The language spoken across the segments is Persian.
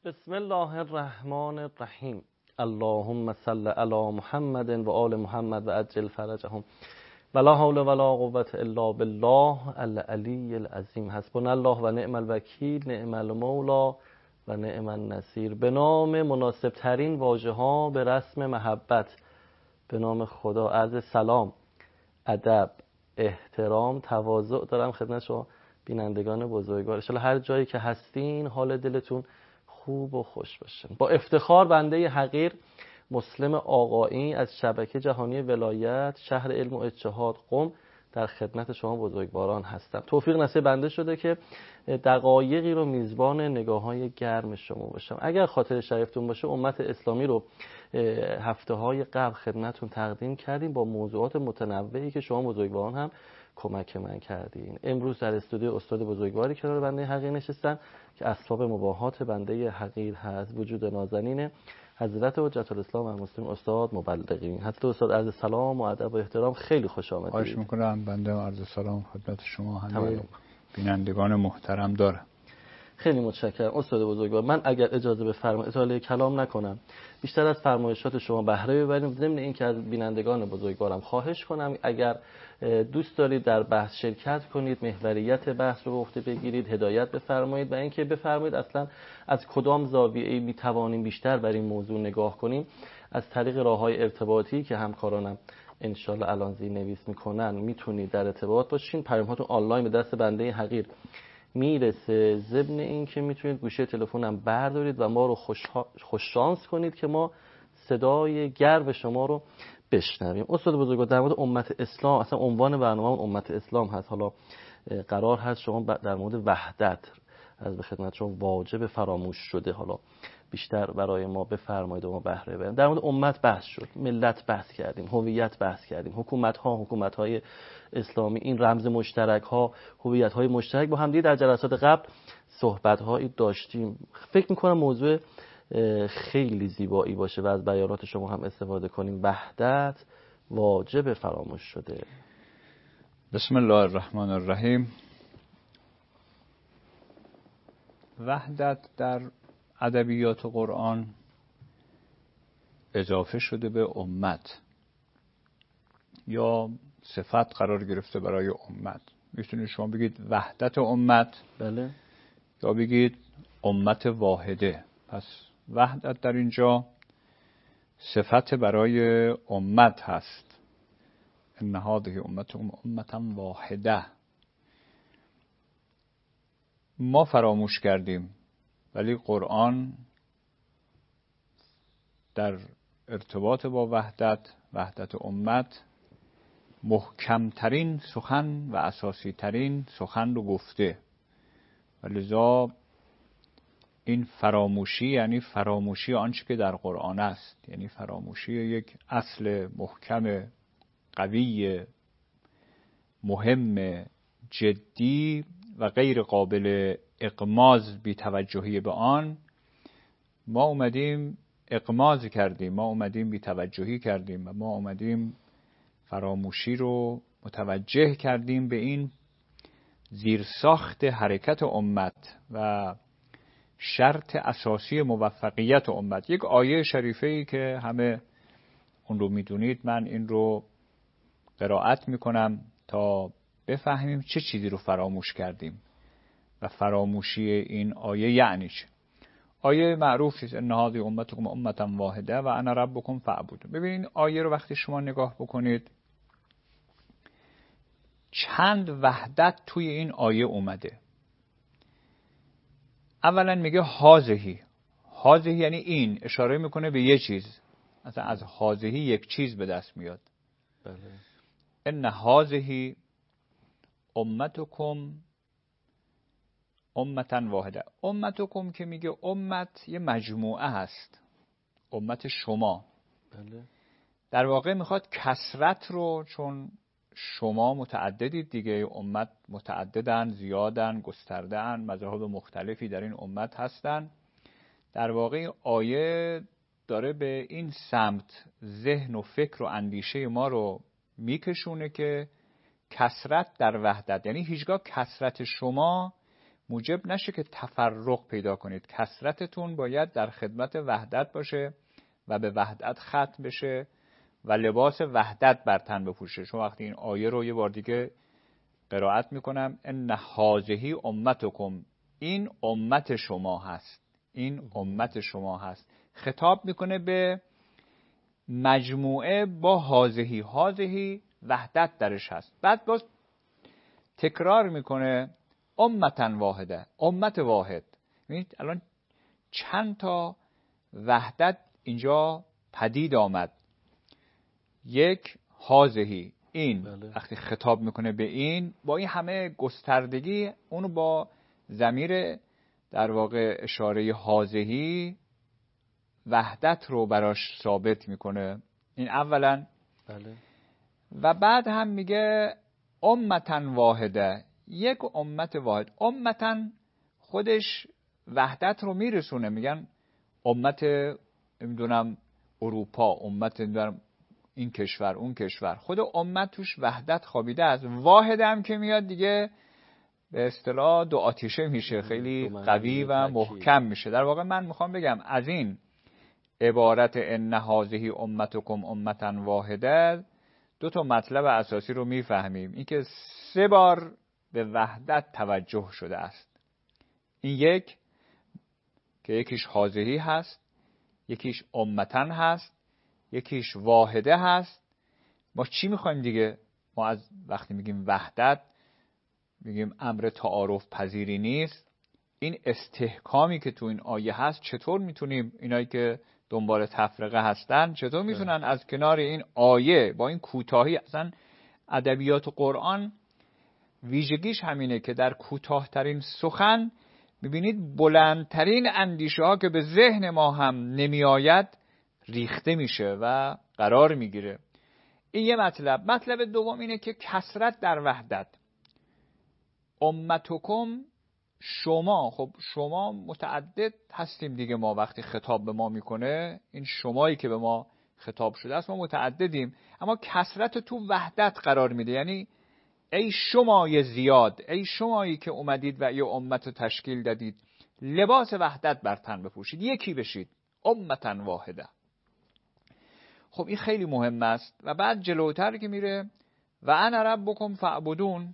بسم الله الرحمن الرحیم. اللهم صل علی محمد و آل محمد و عجل فرجهم ولا حول ولا قوة الا بالله العلی العظیم. حسبنا الله و نعم الوکیل، نعم المولا و نعم النصیر. به نام مناسب ترین واژه ها به رسم محبت، به نام خدا عرض سلام، ادب، احترام، تواضع دارم خدمت شما بینندگان بزرگوار. ان شاءالله هر جایی که هستین حال دلتون خوب و خوش باشه. با افتخار بنده حقیر مسلم آقایی از شبکه جهانی ولایت شهر علم و اجتهاد قم در خدمت شما بزرگواران هستم. توفیق نصیب بنده شده که دقایقی رو میزبان نگاه‌های گرم شما باشم. اگر خاطر شریفتون باشه امت اسلامی رو هفته‌های قبل خدمتتون تقدیم کردیم با موضوعات متنوعی که شما بزرگواران هم کمک من کردین. امروز در استودیو استاد بزرگواری کنار بنده حقیر نشستن که اسباب مباهات بنده حقیر هست. وجود نازنین حضرت حجت الاسلام و مسلمین استاد مبلغی. حضرت استاد عرض سلام و ادب و احترام، خیلی خوش آمدید. خواهش میکنم. بنده عرض سلام خدمت شما همه بینندگان محترم دارم. خیلی متشکرم استاد بزرگوار. من اگر اجازه بفرمایید اطاله کلام نکنم، بیشتر از فرمایشات شما بهره ببریم. ضمن این که از بینندگان بزرگوارم خواهش کنم اگر دوست دارید در بحث شرکت کنید، محوریت بحث رو به عهده بگیرید، هدایت بفرمایید و اینکه بفرمایید اصلا از کدام زاویه‌ای میتوانیم بیشتر بر این موضوع نگاه کنیم. از طریق راه‌های ارتباطی که همکارانم انشالله الان زیرنویس میکنن میتونید در ارتباط باشین. پیام‌هاتون آنلاین به دست بنده حقیر میرسه. ضمن این که میتونید گوشه تلفنم بردارید و ما رو خوش شانس کنید که ما صدای گرم شما رو بشنویم. استاد بزرگوار، در مورد امت اسلام، اصلا عنوان برنامه امت اسلام هست، حالا قرار هست شما در مورد وحدت از به خدمت شما واجب فراموش شده حالا بیشتر برای ما بفرمایید و ما بهره ببریم. در مورد امت بحث شد، ملت بحث کردیم، هویت بحث کردیم، حکومت‌های اسلامی، این رمز مشترک ها، هویت های مشترک با هم دیگه در جلسات قبل صحبت هایی داشتیم. فکر میکنم موضوع خیلی زیبایی باشه و از بیانات شما هم استفاده کنیم. وحدت واجب فراموش شده. بسم الله الرحمن الرحیم. وحدت در ادبیات قرآن اضافه شده به امت یا صفت قرار گرفته برای امت. میتونید شما بگید وحدت امت، بله، یا بگید امت واحده. پس وحدت در اینجا صفت برای امت هست. ان هذه امتکم امتا واحده. ما فراموش کردیم ولی قرآن در ارتباط با وحدت امت محکمترین سخن و اساسی ترین سخن رو گفته و لذا این فراموشی یعنی فراموشی آنچه که در قرآن است، یعنی فراموشی یک اصل محکم قوی مهم جدی و غیر قابل اغماض بی توجهی به آن. ما اومدیم اغماض کردیم، ما اومدیم بی توجهی کردیم و ما اومدیم فراموشی رو متوجه کردیم به این زیرساخت حرکت امت و شرط اساسی موفقیت امت. یک آیه شریفه‌ای که همه اون رو میدونید، من این رو قرائت میکنم تا بفهمیم چه چیزی رو فراموش کردیم و فراموشی این آیه یعنی چه. آیه معروفی است ان هذه امتکم امتا واحده و انا ربکم فاعبدون. ببینید آیه رو وقتی شما نگاه بکنید چند وحدت توی این آیه اومده. اولا میگه هذه یعنی این، اشاره میکنه به یه چیز. مثلا از هذه یک چیز به دست میاد. بله. ان هذه امتکم امتا واحده. امتکم که میگه امت یه مجموعه هست، امت شما. بله. در واقع میخواد کثرت رو، چون شما متعددید دیگه، امت متعددن، زیادن، گسترده‌اند، مذاهب مختلفی در این امت هستن. در واقع آیه داره به این سمت ذهن و فکر و اندیشه ما رو میکشونه که کثرت در وحدت، یعنی هیچگاه کثرت شما موجب نشه که تفرق پیدا کنید. کثرتتون باید در خدمت وحدت باشه و به وحدت ختم بشه و لباس وحدت بر تن بپوشه. شما وقتی این آیه رو یه بار دیگه قرائت میکنم، ان هذه امتکم، این امت شما هست، این امت شما هست. خطاب میکنه به مجموعه با هذه، هذه وحدت درش هست. بعد باز تکرار میکنه امتن واحده، امت واحد. ببینید الان چند تا وحدت اینجا پدید آمد. یک هذه، این وقتی خطاب میکنه به این، با این همه گستردگی اونو با ضمیر در واقع اشاره هذه وحدت رو براش ثابت میکنه. این اولا. بله. و بعد هم میگه امتن واحده، یک امت واحد. امتن خودش وحدت رو میرسونه. میگن امت نمیدونم اروپا، امت نمیدونم این کشور اون کشور، خود امت توش وحدت خوابیده است. واحد هم که میاد دیگه به اصطلاح دو آتیشه میشه، خیلی قوی و محکم میشه. در واقع من میخوام بگم از این عبارت ان هذه امتکم امتا واحده دو تا مطلب اساسی رو میفهمیم. این که 3 بار به وحدت توجه شده است. این یک که یکیش هذه هست، یکیش امتن هست، یکیش واحده هست. ما چی میخوایم دیگه؟ ما از وقتی میگیم وحدت میگیم امر تعارف پذیری نیست. این استحکامی که تو این آیه هست چطور میتونیم، اینایی که دنبال تفرقه هستن چطور میتونن از کنار این آیه با این کوتاهی، اصلا ادبیات قرآن ویژگیش همینه که در کوتاهترین سخن میبینید بلندترین اندیشه ها که به ذهن ما هم نمیآید ریخته میشه و قرار میگیره. این یه مطلب. مطلب دوم اینه که کثرت در وحدت. امتکم، شما، خب شما متعدد هستیم دیگه. ما وقتی خطاب به ما میکنه، این شمایی که به ما خطاب شده است، ما متعددیم، اما کثرت تو وحدت قرار میده. یعنی ای شمای زیاد، ای شمایی که اومدید و یه امت رو تشکیل دادید، لباس وحدت بر تن بپوشید، یکی بشید، امتن واحده. خب این خیلی مهم است. و بعد جلوتر که میره و انا ربکم فاعبدون،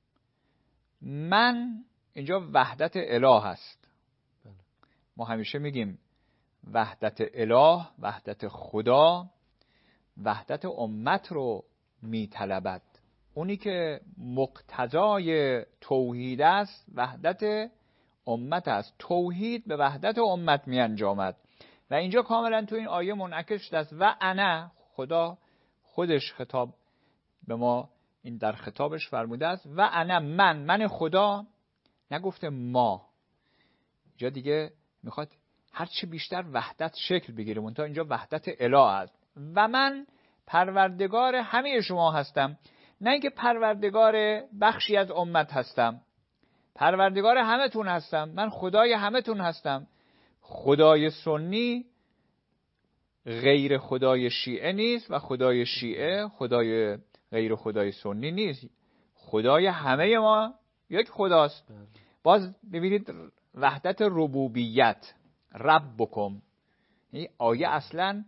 من، اینجا وحدت اله هست. ما همیشه میگیم وحدت اله، وحدت خدا، وحدت امت رو میطلبد. اونی که مقتضای توحید است وحدت امت است. توحید به وحدت امت می انجامد و اینجا کاملا تو این آیه منعکس شده است. و انا، خدا خودش خطاب به ما این در خطابش فرموده است و انا، من خدا، نگفته ما. اینجا دیگه میخواد هرچی بیشتر وحدت شکل بگیره. منتها اینجا وحدت اله است. و من پروردگار همه شما هستم. نه اینکه پروردگار بخشی از امت هستم، پروردگار همه تون هستم. من خدای همه تون هستم. خدای سنی غیر خدای شیعه نیست و خدای شیعه خدای غیر خدای سنی نیست. خدای همه ما یک خداست. باز ببینید وحدت ربوبیت، ربکم. این آیه اصلا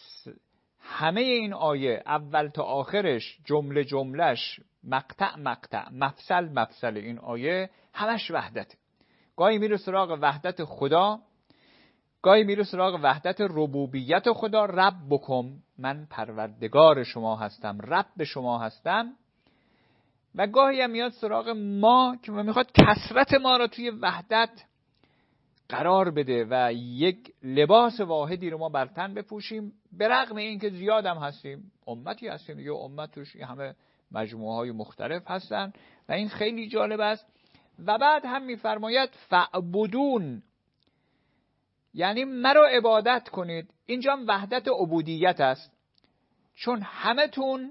همه این آیه اول تا آخرش، جمله جملش، مقطع مقطع، مفصل مفصل این آیه همش وحدته. گاهی میره سراغ وحدت خدا، گاهی میره سراغ وحدت ربوبیت خدا، ربکم، من پروردگار شما هستم، رب شما هستم. و گاهی هم میاد سراغ ما که میخواد کثرت ما را توی وحدت قرار بده و یک لباس واحدی رو ما بر تن بپوشیم، به رغم این که زیاد هم هستیم، امتی هستیم دیگه، امت توش همه مجموعه های مختلف هستن و این خیلی جالب است. و بعد هم میفرماید فعبدون، یعنی مرا عبادت کنید. اینجا هم وحدت عبودیت است، چون همه تون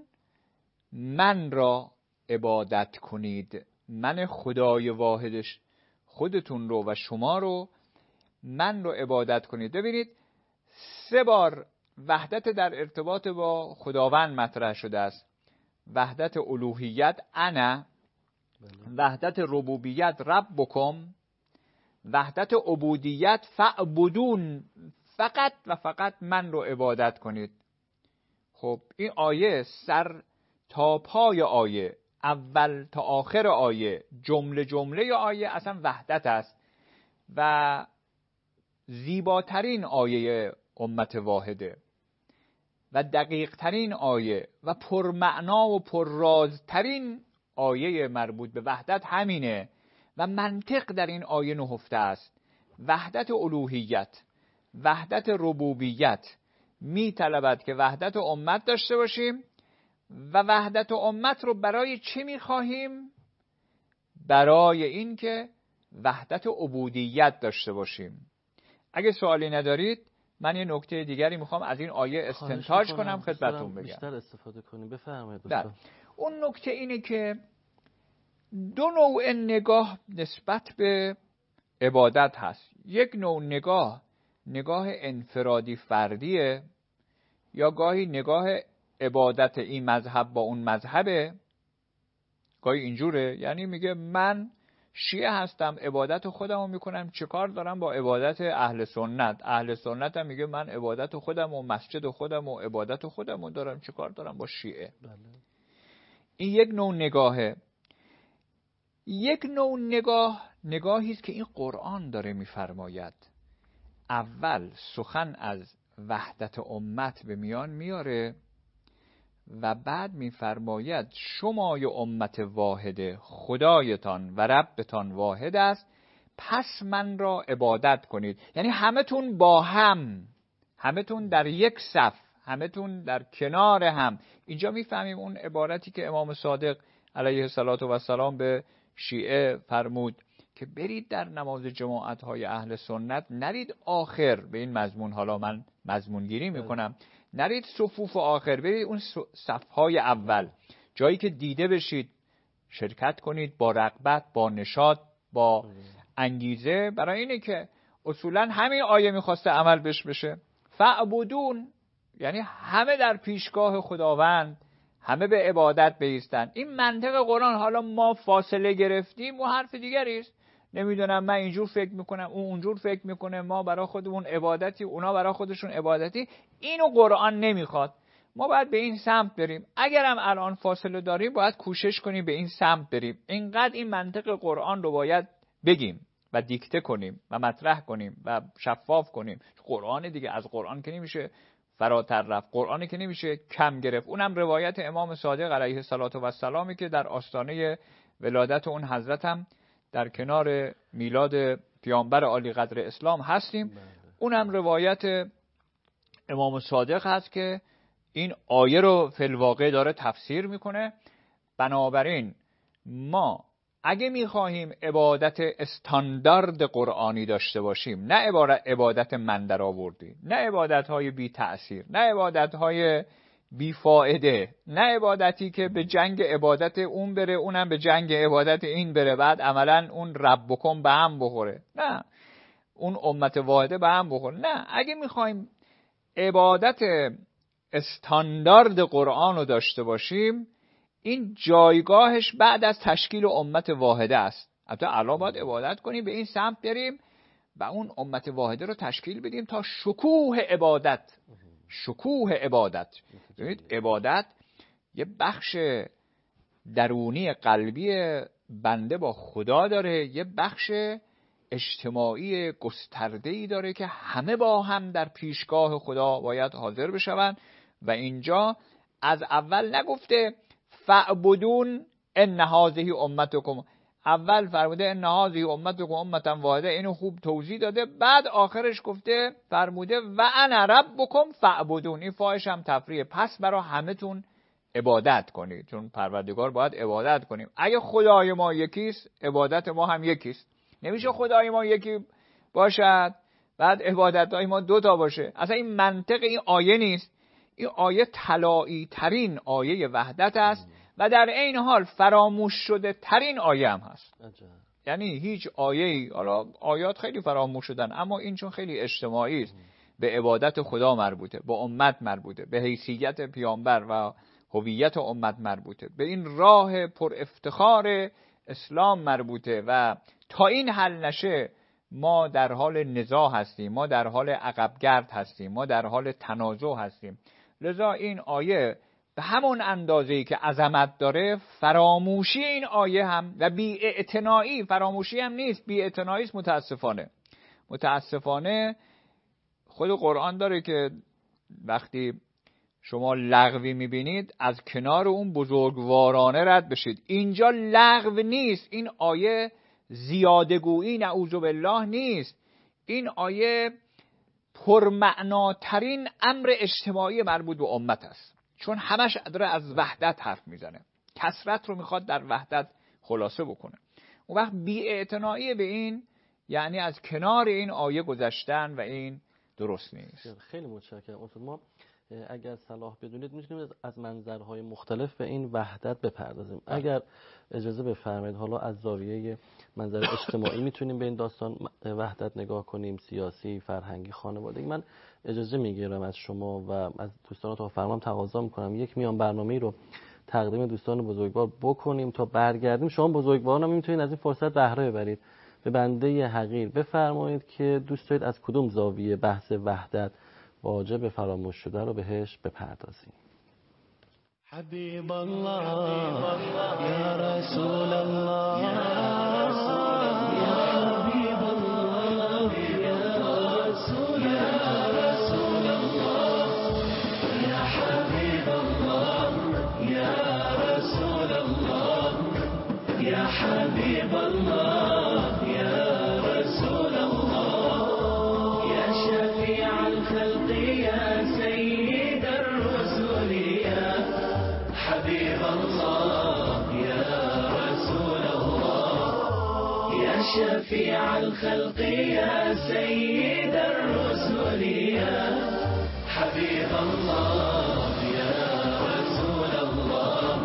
من را عبادت کنید. من خدای واحدش خودتون رو و شما رو، من رو عبادت کنید. ببینید 3 بار وحدت در ارتباط با خداوند مطرح شده است. وحدت الوهیت انا، وحدت ربوبیت ربکم، وحدت عبودیت، فعبدون، فقط و فقط من رو عبادت کنید. خب این آیه سر تا پای آیه، اول تا آخر آیه، جمله جمله آیه اصلا وحدت است و زیباترین آیه امت واحده و دقیق ترین آیه و پرمعنا و پررازترین آیه مربوط به وحدت همینه و منطق در این آیه نهفته است. وحدت الوهیت، وحدت ربوبیت می طلبد که وحدت امت داشته باشیم و وحدت امت رو برای چه می خواهیم؟ برای این که وحدت عبودیت داشته باشیم. اگه سوالی ندارید من یه نکته دیگری میخوام از این آیه استنتاج کنم خدمتتون بگم. بیشتر استفاده کنیم. بفرمایید دوستان. اون نکته اینه که دو نوع نگاه نسبت به عبادت هست. یک نوع نگاه انفرادی فردیه، یا گاهی نگاه عبادت این مذهب با اون مذهبه، گاهی اینجوره، یعنی میگه من شیعه هستم، عبادت خودم رو میکنم، چه کار دارم با عبادت اهل سنت؟ اهل سنت هم میگه من عبادت خودم و مسجد خودم و عبادت خودم رو دارم، چه کار دارم با شیعه؟ بله. این یک نوع نگاهه. یک نوع نگاهی است که این قرآن داره میفرماید. اول سخن از وحدت امت به میان میاره و بعد میفرماید شمای امت واحده، خدایتان و ربتان واحد است، پس من را عبادت کنید. یعنی همتون با هم، همتون در یک صف، همتون در کنار هم. اینجا میفهمیم اون عبارتی که امام صادق علیه السلام به شیعه فرمود که برید در نماز جماعت‌های اهل سنت نرید آخر، به این مضمون حالا من مضمون گیری میکنم، نرید صفوف آخر، برید اون صفهای اول، جایی که دیده بشید، شرکت کنید با رغبت، با نشاط، با انگیزه. برای اینه که اصولا همین آیه میخواسته عمل بشه. فعبدون، یعنی همه در پیشگاه خداوند، همه به عبادت بایستن. این منطق قرآن. حالا ما فاصله گرفتیم و حرف دیگری است. نمیدونم من اینجور فکر میکنم، اون اونجور فکر میکنه، ما برای خودمون عبادتی، اونا برای خودشون عبادتی. اینو قرآن نمیخواد. ما باید به این سمت بریم. اگرم الان فاصله داریم باید کوشش کنیم به این سمت بریم. اینقدر این منطق قرآن رو باید بگیم و دیکته کنیم و مطرح کنیم و شفاف کنیم. قرآن دیگه، از قرآن که نمیشه فراتر رفت، قرآنی که نمیشه کم گرفت. اونم روایت امام صادق علیه السلامی که در آستانه ولادت اون حضرت هم در کنار میلاد پیامبر عالی قدر اسلام هستیم. اونم روایت امام صادق هست که این آیه رو فی الواقع داره تفسیر میکنه. بنابراین ما اگه میخواهیم عبادت استاندارد قرآنی داشته باشیم، نه عبادت من در آوردی، نه عبادت‌های بی تأثیر، نه عبادت‌های بی فایده، نه عبادتی که به جنگ عبادت اون بره، اونم به جنگ عبادت این بره، بعد عملاً اون ربکم به هم بخوره، نه اون امت واحده به هم بخوره. نه، اگه میخوایم عبادت استاندارد قرآن رو داشته باشیم، این جایگاهش بعد از تشکیل امت واحده است. البته الان باید عبادت کنیم، به این سمت بریم و اون امت واحده رو تشکیل بدیم تا شکوه عبادت. ببینید عبادت یه بخش درونی قلبی بنده با خدا داره، یه بخش اجتماعی گسترده‌ای داره که همه با هم در پیشگاه خدا باید حاضر بشوند. و اینجا از اول نگفته فعبدون ان هذه امتکم، اول فرموده ان هذه امتکم امتا واحده، اینو خوب توضیح داده. بعد آخرش گفته فرموده و انا ربکم فعبدون، این فاحش هم تفریه، پس برای همتون عبادت کنید، چون پروردگار باید عبادت کنیم. اگه خدای ما یکیست، عبادت ما هم یکیست. نمیشه خدای ما یکی باشد بعد عبادت‌های ما دوتا باشه. اصلا این منطق این آیه نیست. این آیه طلایی ترین آیه وحدت است و در عین حال فراموش شده ترین آیه هم هست. یعنی هیچ آیه‌ای، حالا آیات خیلی فراموش شدن، اما این چون خیلی اجتماعی است، به عبادت خدا مربوطه، به امت مربوطه، به حیثیت پیامبر و هویت امت مربوطه، به این راه پر افتخار اسلام مربوطه و تا این حل نشه ما در حال نزاع هستیم، ما در حال عقبگرد هستیم، ما در حال تنازع هستیم. لذا این آیه به همون اندازه‌ای که عظمت داره، فراموشی این آیه هم و بی‌اعتنایی، فراموشی هم نیست، بی‌اعتنایی است. متاسفانه خود قرآن داره که وقتی شما لغوی میبینید از کنار اون بزرگوارانه رد بشید. اینجا لغو نیست، این آیه زیادگویی نعوذ بالله نیست. این آیه پرمعناترین امر اجتماعی مربوط به امت است، چون همش داره از وحدت حرف میزنه، کثرت رو میخواد در وحدت خلاصه بکنه. اون وقت بی‌اعتنایی به این یعنی از کنار این آیه گذشتن و این درست نیست. خیلی متشکرم استاد. ما اگر صلاح بدونید میتونیم از منظرهای مختلف به این وحدت بپردازیم. اگر اجازه بفرمایید حالا از زاویه منظر اجتماعی میتونیم به این داستان وحدت نگاه کنیم، سیاسی، فرهنگی، خانوادگی. من اجازه میگیرم از شما و از دوستان تا فرمام تقاضا میکنم یک میان برنامه‌ای رو تقدیم دوستان بزرگوار بکنیم تا برگردیم. شما بزرگواران میتونید از این فرصت بهره ببرید. به بنده حقیر بفرمایید که دوست دارید از کدوم زاویه بحث وحدت واجب فراموش شده رو بهش بپردازیم. حبیب الله یا رسول الله یا حبیب الله یا رسول الله یا حبیب الله یا رسول الله یا حبیب الله یا رسول الله یا شفیع الخلق یا سید الرسل یا حبیب الله یا رسول الله یا شفیع الخلق یا سید الرسل یا حبیب الله یا رسول الله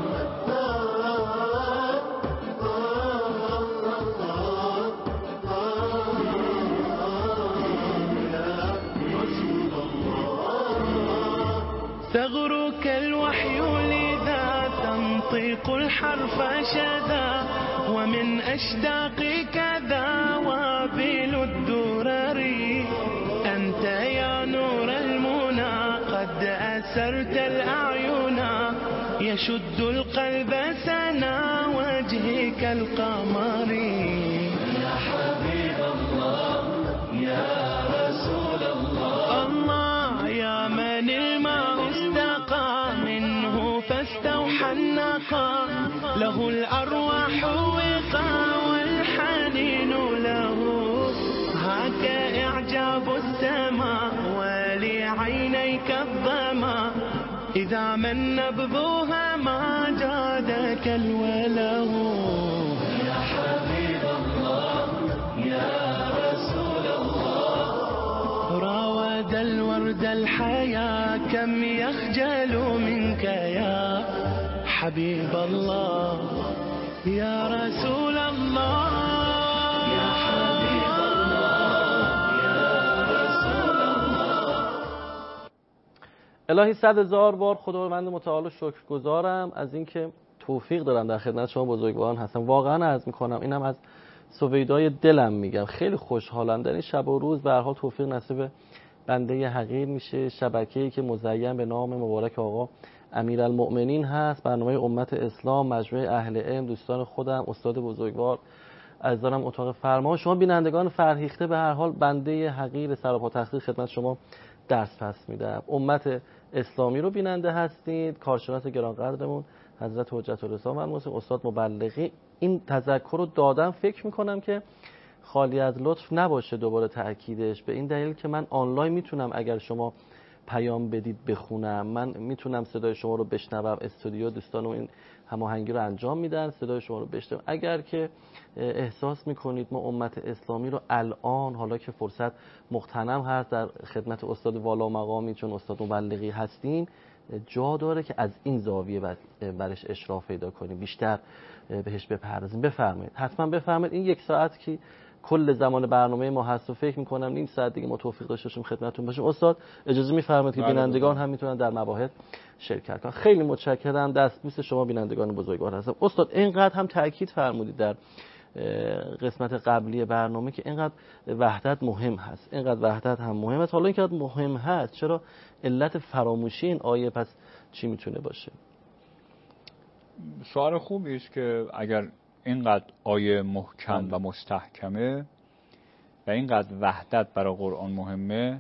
ثغرك الوحي لذا تنطق الحرف شذا ومن أشداقك ذا وابل الدرر أنت يا نور المنى قد أسرت الأعين يشد القلب سنا وجهك القمر يا حبيب الله يا رسول الله الله يا من الماء استقى منه فاستوحى النقى له الأرواح وقى والحنين له هاك إعجاب السماء ولعينيك الظما إذا من نبذوها ما جادك الوله يا حبيب الله يا رسول الله راود الورد الحياة كم يخجل منك يا حبيب الله يا رسول الله يا حبيب الله يا رسول الله. الهی 100,000 بار خداوند متعال شکرگزارم از اینکه توفیق دارم در خدمت شما بزرگواران هستم. واقعا عرض میکنم، اینم از سویدای دلم میگم، خیلی خوشحالم در این شب و روز به هر حال توفیق نصیب بنده حقیر میشه. شبکه‌ای که مزین به نام مبارک آقا امیرالمؤمنین هست، برنامه امت اسلام، مجموعه اهل علم، دوستان خودم، استاد بزرگوار عزیزانم اتاق فرما، شما بینندگان فرهیخته، به هر حال بنده حقیر سراپا تقصیر خدمت شما درس پس میدم. امت اسلامی رو بیننده هستید. کارشناس گرانقدرمون حضرت حجت الاسلام و المسلمین استاد مبلغی این تذکر رو دادم. فکر میکنم که خالی از لطف نباشه دوباره تأکیدش، به این دلیل که من آنلاین میتونم اگر شما پیام بدید بخونم، من میتونم صدای شما رو بشنوم، استودیو دوستان این هماهنگی رو انجام میدن، صدای شما رو بشنوم. اگر که احساس میکنید ما امت اسلامی رو الان حالا که فرصت مغتنم هست در خدمت استاد والا مقامی چون استاد مبلغی هستین، جا داره که از این زاویه برش اشراف پیدا کنیم، بیشتر بهش بپردازیم. بفرمایید، حتما بفرمایید. این یک ساعت که کل زمان برنامه ما هست و فکر میکنم نیم ساعت دیگه ما توفیق داشته باشیم خدمتتون باشیم. استاد اجازه میفرمایید که بینندگان هم میتونن در مباحث شرکت کنن. خیلی متشکرم، دستبوس شما بینندگان بزرگوار هستم. استاد اینقدر هم تاکید فرمودید در قسمت قبلی برنامه که اینقدر وحدت مهم هست، اینقدر وحدت هم مهم است. حالا اینکه مهم هست، چرا علت فراموشی این آیه پس چی میتونه باشه؟ سوال خوبی است که اگر اینقدر آیه محکم و مستحکمه و اینقدر وحدت برای قرآن مهمه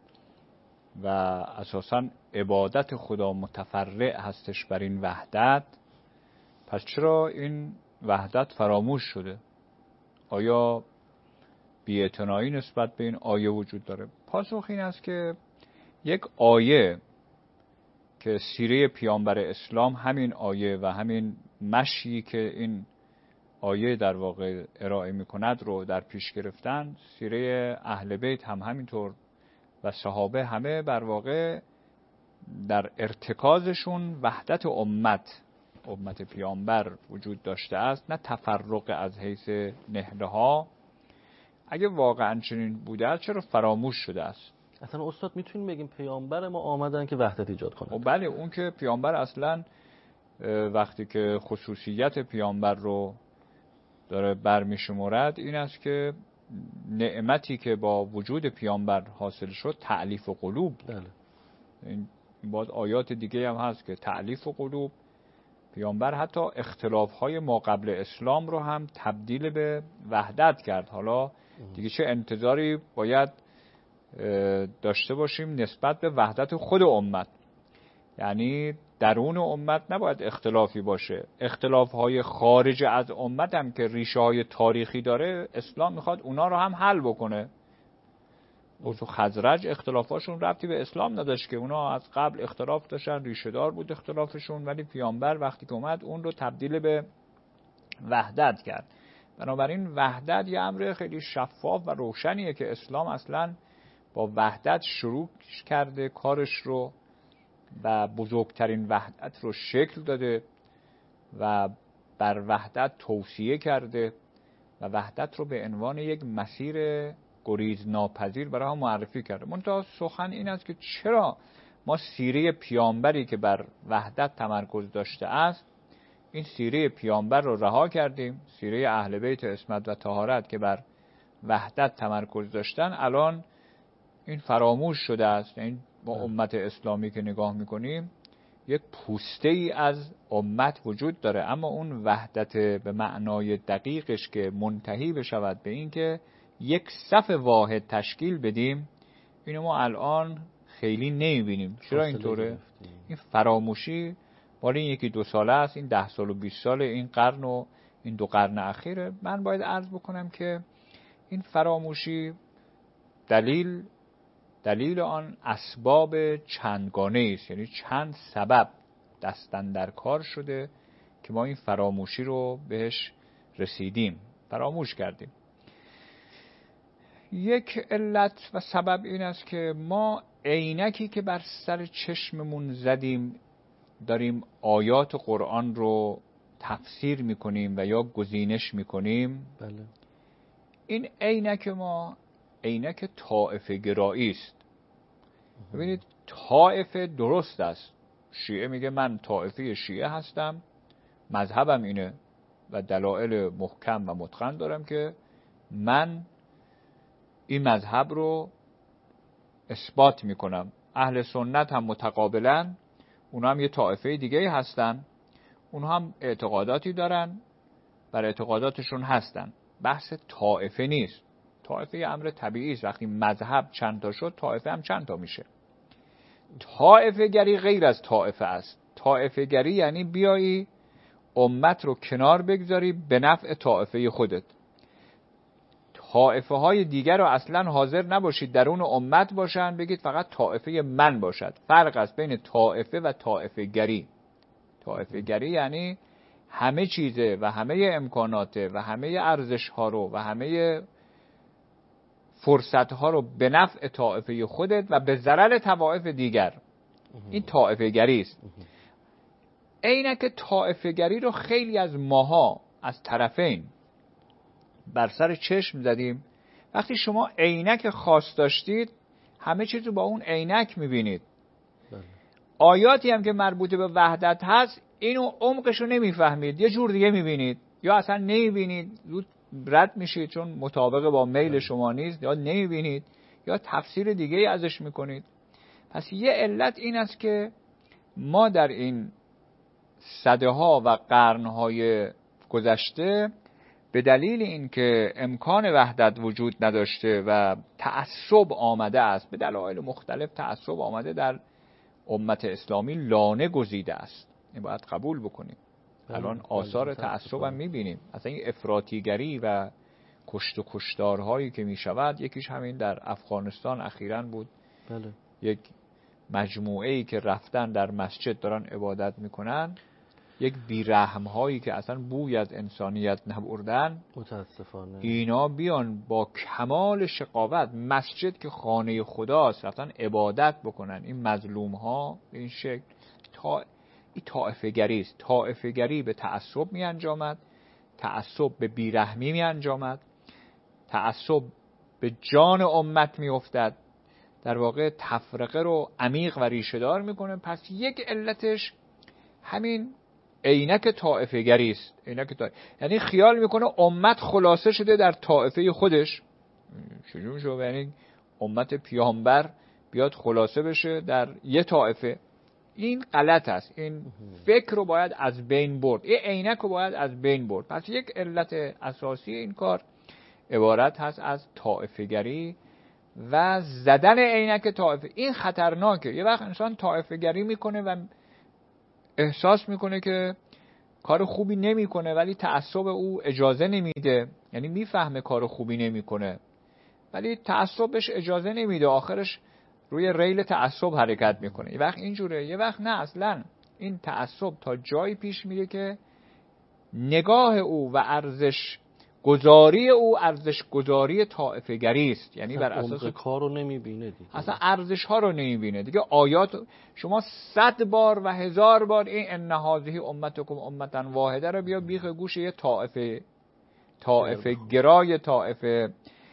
و اساساً عبادت خدا متفرع هستش بر این وحدت، پس چرا این وحدت فراموش شده؟ آیا بی‌اعتنایی نسبت به این آیه وجود داره؟ پاسخ این است که یک آیه که سیره پیامبر اسلام همین آیه و همین مشی که این آیه در واقع ارائه می کند رو در پیش گرفتن، سیره اهل بیت هم همینطور و صحابه همه بر واقع در ارتکازشون وحدت امت پیامبر وجود داشته است، نه تفرق از حیث نهله ها. اگه واقعا چنین بوده است چرا فراموش شده است؟ اصلا استاد میتونیم بگیم پیامبر ما آمدن که وحدت ایجاد کنند؟ بله، اون که پیامبر اصلا وقتی که خصوصیت پیامبر رو داره برمیشمرد این است که نعمتی که با وجود پیامبر حاصل شد تألیف قلوب. بله. این باز آیات دیگه هم هست که تألیف قلوب، پیامبر حتی اختلاف‌های ما قبل اسلام رو هم تبدیل به وحدت کرد. حالا دیگه چه انتظاری باید داشته باشیم نسبت به وحدت خود امت؟ یعنی درون امت نباید اختلافی باشه. اختلاف‌های خارج از امت هم که ریشه‌های تاریخی داره، اسلام میخواد اونا رو هم حل بکنه. اوس و خزرج اختلافاشون ربطی به اسلام نداشت که اونا از قبل اختلاف داشتن، ریشه دار بود اختلافشون، ولی پیامبر وقتی که اومد اون رو تبدیل به وحدت کرد. بنابراین وحدت یه امر خیلی شفاف و روشنیه که اسلام اصلا با وحدت شروع کرده کارش رو و بزرگترین وحدت رو شکل داده و بر وحدت توصیه کرده و وحدت رو به عنوان یک مسیر گریز ناپذیر برای هم معرفی کرده. منتها سخن این است که چرا ما سیره پیامبری که بر وحدت تمرکز داشته است، این سیره پیامبر رو رها کردیم، سیره اهل بیت عصمت و طهارت که بر وحدت تمرکز داشتن الان این فراموش شده است. این با امت اسلامی که نگاه میکنیم یک پوسته ای از امت وجود داره، اما اون وحدت به معنای دقیقش که منتهی بشود به این که یک صف واحد تشکیل بدیم، اینو ما الان خیلی نمیبینیم. چرا اینطوره؟ این فراموشی بالا این 1-2 ساله است، این 10 سال و 20 سال این قرن و این 2 قرن اخیره. من باید عرض بکنم که این فراموشی دلیل آن اسباب چندگانه است، یعنی چند سبب دستن در کار شده که ما این فراموشی رو بهش رسیدیم، فراموش کردیم. یک علت و سبب این است که ما عینکی که بر سر چشممون زدیم داریم آیات قرآن رو تفسیر میکنیم و یا گزینش میکنیم. بله. این عینک ما عینک طائفه گرایی است. ببینید طائفه درست است، شیعه میگه من طائفه شیعه هستم، مذهبم اینه و دلایل محکم و متقن دارم که من این مذهب رو اثبات میکنم. اهل سنت هم متقابلا اونا هم یه طائفه دیگه هستن، اونا هم اعتقاداتی دارن، بر اعتقاداتشون هستن. بحث طائفه نیست. طائفه یه امر طبیعی است، وقتی مذهب چند تا شد طائفه هم چند تا میشه. طائفه گری غیر از طائفه است. طائفه گری یعنی بیایی امت رو کنار بگذاری به نفع طائفه خودت. طائفه های دیگر رو اصلا حاضر نباشید درون امت باشن، بگید فقط طائفه من باشد. فرق است بین طائفه و طائفه گری. طائفه گری یعنی همه چیزه و همه امکاناته و همه ارزش ها رو و همه فرصت ها رو به نفع طائفه خودت و به ضرر طوائف دیگر. این طائفه گری است. عینک طائفه گری رو خیلی از ماها از طرفین بر سر چشم زدیم. وقتی شما عینک خاص داشتید همه چیز رو با اون عینک میبینید. آیاتی هم که مربوط به وحدت هست اینو عمقش رو نمیفهمید، یه جور دیگه میبینید یا اصلا نمیبینید، زود رد میشید چون مطابق با میل شما نیست، یا نمیبینید یا تفسیر دیگه ازش میکنید. پس یه علت این است که ما در این سده‌ها و قرن‌های گذشته به دلیل اینکه امکان وحدت وجود نداشته و تعصب آمده است، به دلایل مختلف تعصب آمده در امت اسلامی لانه گزیده است. این باید قبول بکنیم. الان آثار تعصب هم میبینیم. اصلا این افراطیگری و کشت و کشتارهایی که میشود، یکیش همین در افغانستان اخیراً بود. بله. یک مجموعه‌ای که رفتن در مسجد دارن عبادت میکنن، یک بیرحم‌هایی که اصلا بوی از انسانیت نبردن، متاسفانه اینا بیان با کمال شقاوت مسجد که خانه خداست رفتن عبادت بکنن. این مظلوم‌ها به این شکل این طائفه‌گری است. طائفه‌گری به تعصب می انجامد، تعصب به بیرحمی می انجامد، تعصب به جان امت می افتد، در واقع تفرقه رو عمیق و ریشه‌دار میکنه. پس یک علتش همین عینک طائفه‌گری است. یعنی خیال میکنه امت خلاصه شده در طائفه خودش. چجوری میشه؟ یعنی امت پیامبر بیاد خلاصه بشه در یه طائفه. این غلط است. این فکر رو باید از بین برد، این عینک رو باید از بین برد. پس یک علت اساسی این کار عبارت هست از طائفه‌گری و زدن عینک طائفه. این خطرناکه. یه وقت انسان طائفه‌گری میکنه و احساس میکنه که کار خوبی نمیکنه، ولی تعصب او اجازه نمیده. یعنی میفهمه کار خوبی نمیکنه ولی تعصبش اجازه نمیده، آخرش روی ریل تعصب حرکت میکنه. یه وقت اینجوره، یه وقت نه. اصلا این تعصب تا جایی پیش میره که نگاه او و ارزش گذاری او ارزش گذاری طائفه‌گری است. یعنی بر اساس کار رو نمیبینه دیگه، اصلا ارزش ها رو نمیبینه دیگه. آیات شما 100 بار و 1000 بار این ان هذه امتکم امتا واحده رو بیا بیخ گوش یه طائفه گرای، طائفه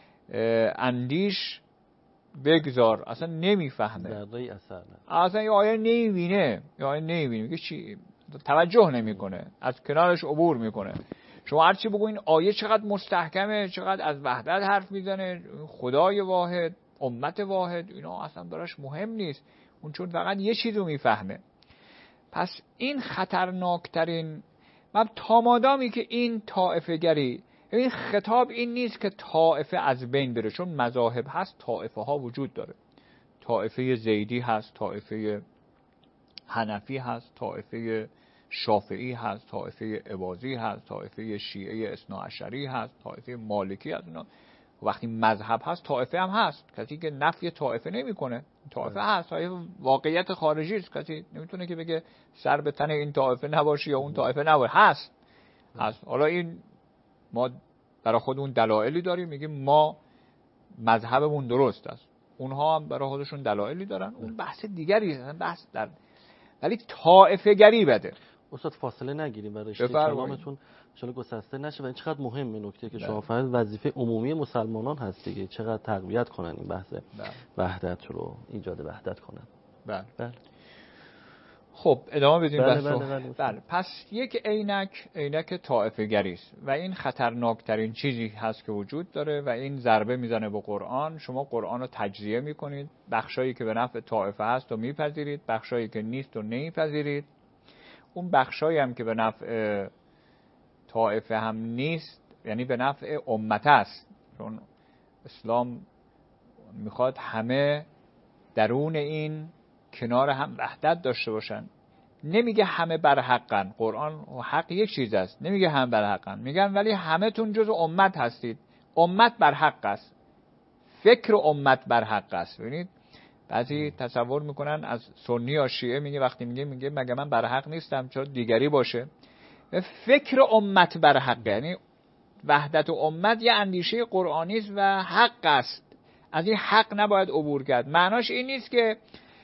اندیش بگذار، اصلا نمیفهمه، ذره اثر اصلا این آیه نمیبینه، میگه چی، توجه نمیکنه، از کنارش عبور میکنه. شما هرچی بگو این آیه چقدر مستحکمه، چقدر از وحدت حرف میزنه، خدای واحد، امت واحد، اینا اصلا براش مهم نیست. اون چون فقط یه چیزو میفهمه. پس این خطرناکترین، من تا مادامی که این طائفه گری، این خطاب این نیست که طائفه از بین بره، چون مذاهب هست، طائفه ها وجود داره. طائفه زیدی هست، طائفه حنفی هست، طائفه شافعی هست، طائفه عباضی هست، طائفه شیعه اثناعشری هست، طائفه مالکی هست. اینا وقتی مذهب هست طائفه هم هست. کسی که نفی طائفه نمیکنه، طائفه هست، طائفه واقعیت خارجی است. کسی نمیتونه که بگه سر به تن این طائفه نباشی یا اون طائفه نباشه. هست. حالا این ما برای خودمون دلایلی داریم، میگیم ما مذهبمون درست است، اونها هم برای خودشون دلایلی دارن، اون بحث دیگری است، بحث در، ولی طائفه گری بده. استاد فاصله نگیریم برای رشته کلامتون چون گسسته نشه. و این چقدر مهمه نکته که شما فرمودید، وظیفه عمومی مسلمانان هست دیگه، چقدر تقویت کنن این بحث وحدت رو، ایجاد وحدت کنن. بله. خب ادامه بدیم بله. پس یک عینک طائفه گری است و این خطرناکترین چیزی هست که وجود داره و این ضربه میزنه به قرآن. شما قرآن رو تجزیه میکنید، بخشایی که به نفع طائفه هست رو میپذیرید، بخشایی که نیست رو نمیپذیرید. اون بخشایی هم که به نفع طائفه هم نیست، یعنی به نفع امت است، چون اسلام میخواد همه درون این کنار هم وحدت داشته باشن. نمیگه همه بر حقن، قرآن حق یک چیز است، نمیگه همه بر حقن، میگن ولی همه تون جز امت هستید، امت بر حق است، فکر امت بر حق است. ببینید بعضی تصور میکنن از سنی یا شیعه، میگه وقتی میگه مگه من بر حق نیستم چرا دیگری باشه. فکر امت بر حق، یعنی وحدت امت یه اندیشه قرآنی است و حق است، از این حق نباید عبور کرد. معناش این نیست که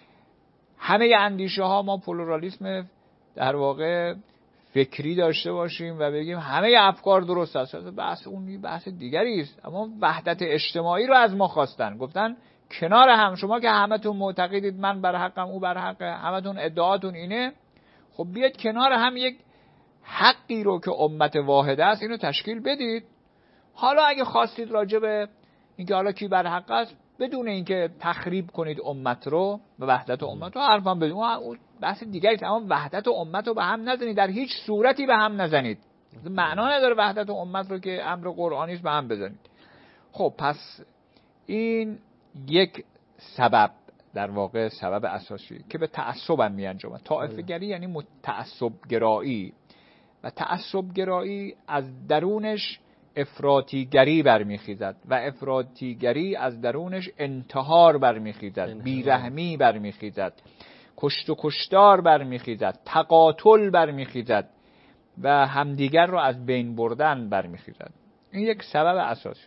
همه اندیشه ها ما پلورالیسم در واقع فکری داشته باشیم و بگیم همه افکار درست است. بحث اون بحث دیگری است. اما وحدت اجتماعی رو از ما خواستن، گفتن کنار هم، شما که همتون معتقدید من بر حقم او بر حقه، همتون ادعاتون اینه، خب بیاید کنار هم یک حقی رو که امت واحده است اینو تشکیل بدید. حالا اگه خواستید راجع به اینکه حالا کی بر حق است، بدون اینکه تخریب کنید امت رو و وحدت امت رو، حرفم بدون بحث دیگری، اما وحدت امت رو به هم نزنید، در هیچ صورتی به هم نزنید. معنا نداره وحدت امت رو که امر قرآنی است به هم بزنید. خب پس این یک سبب، در واقع سبب اساسی که به تعصب هم می انجامد. طائفه گری یعنی تعصب گرایی، و تعصب گرایی از درونش افراطی گری برمیخیزد و افراطی گری از درونش انتحار برمیخیزد، بیرحمی برمیخیزد، کشت و کشتار برمیخیزد، تقاتل برمیخیزد و همدیگر رو از بین بردن برمیخیزد. این یک سبب اساسی.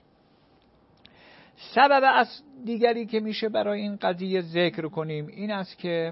سبب دیگری که میشه برای این قضیه ذکر کنیم این است که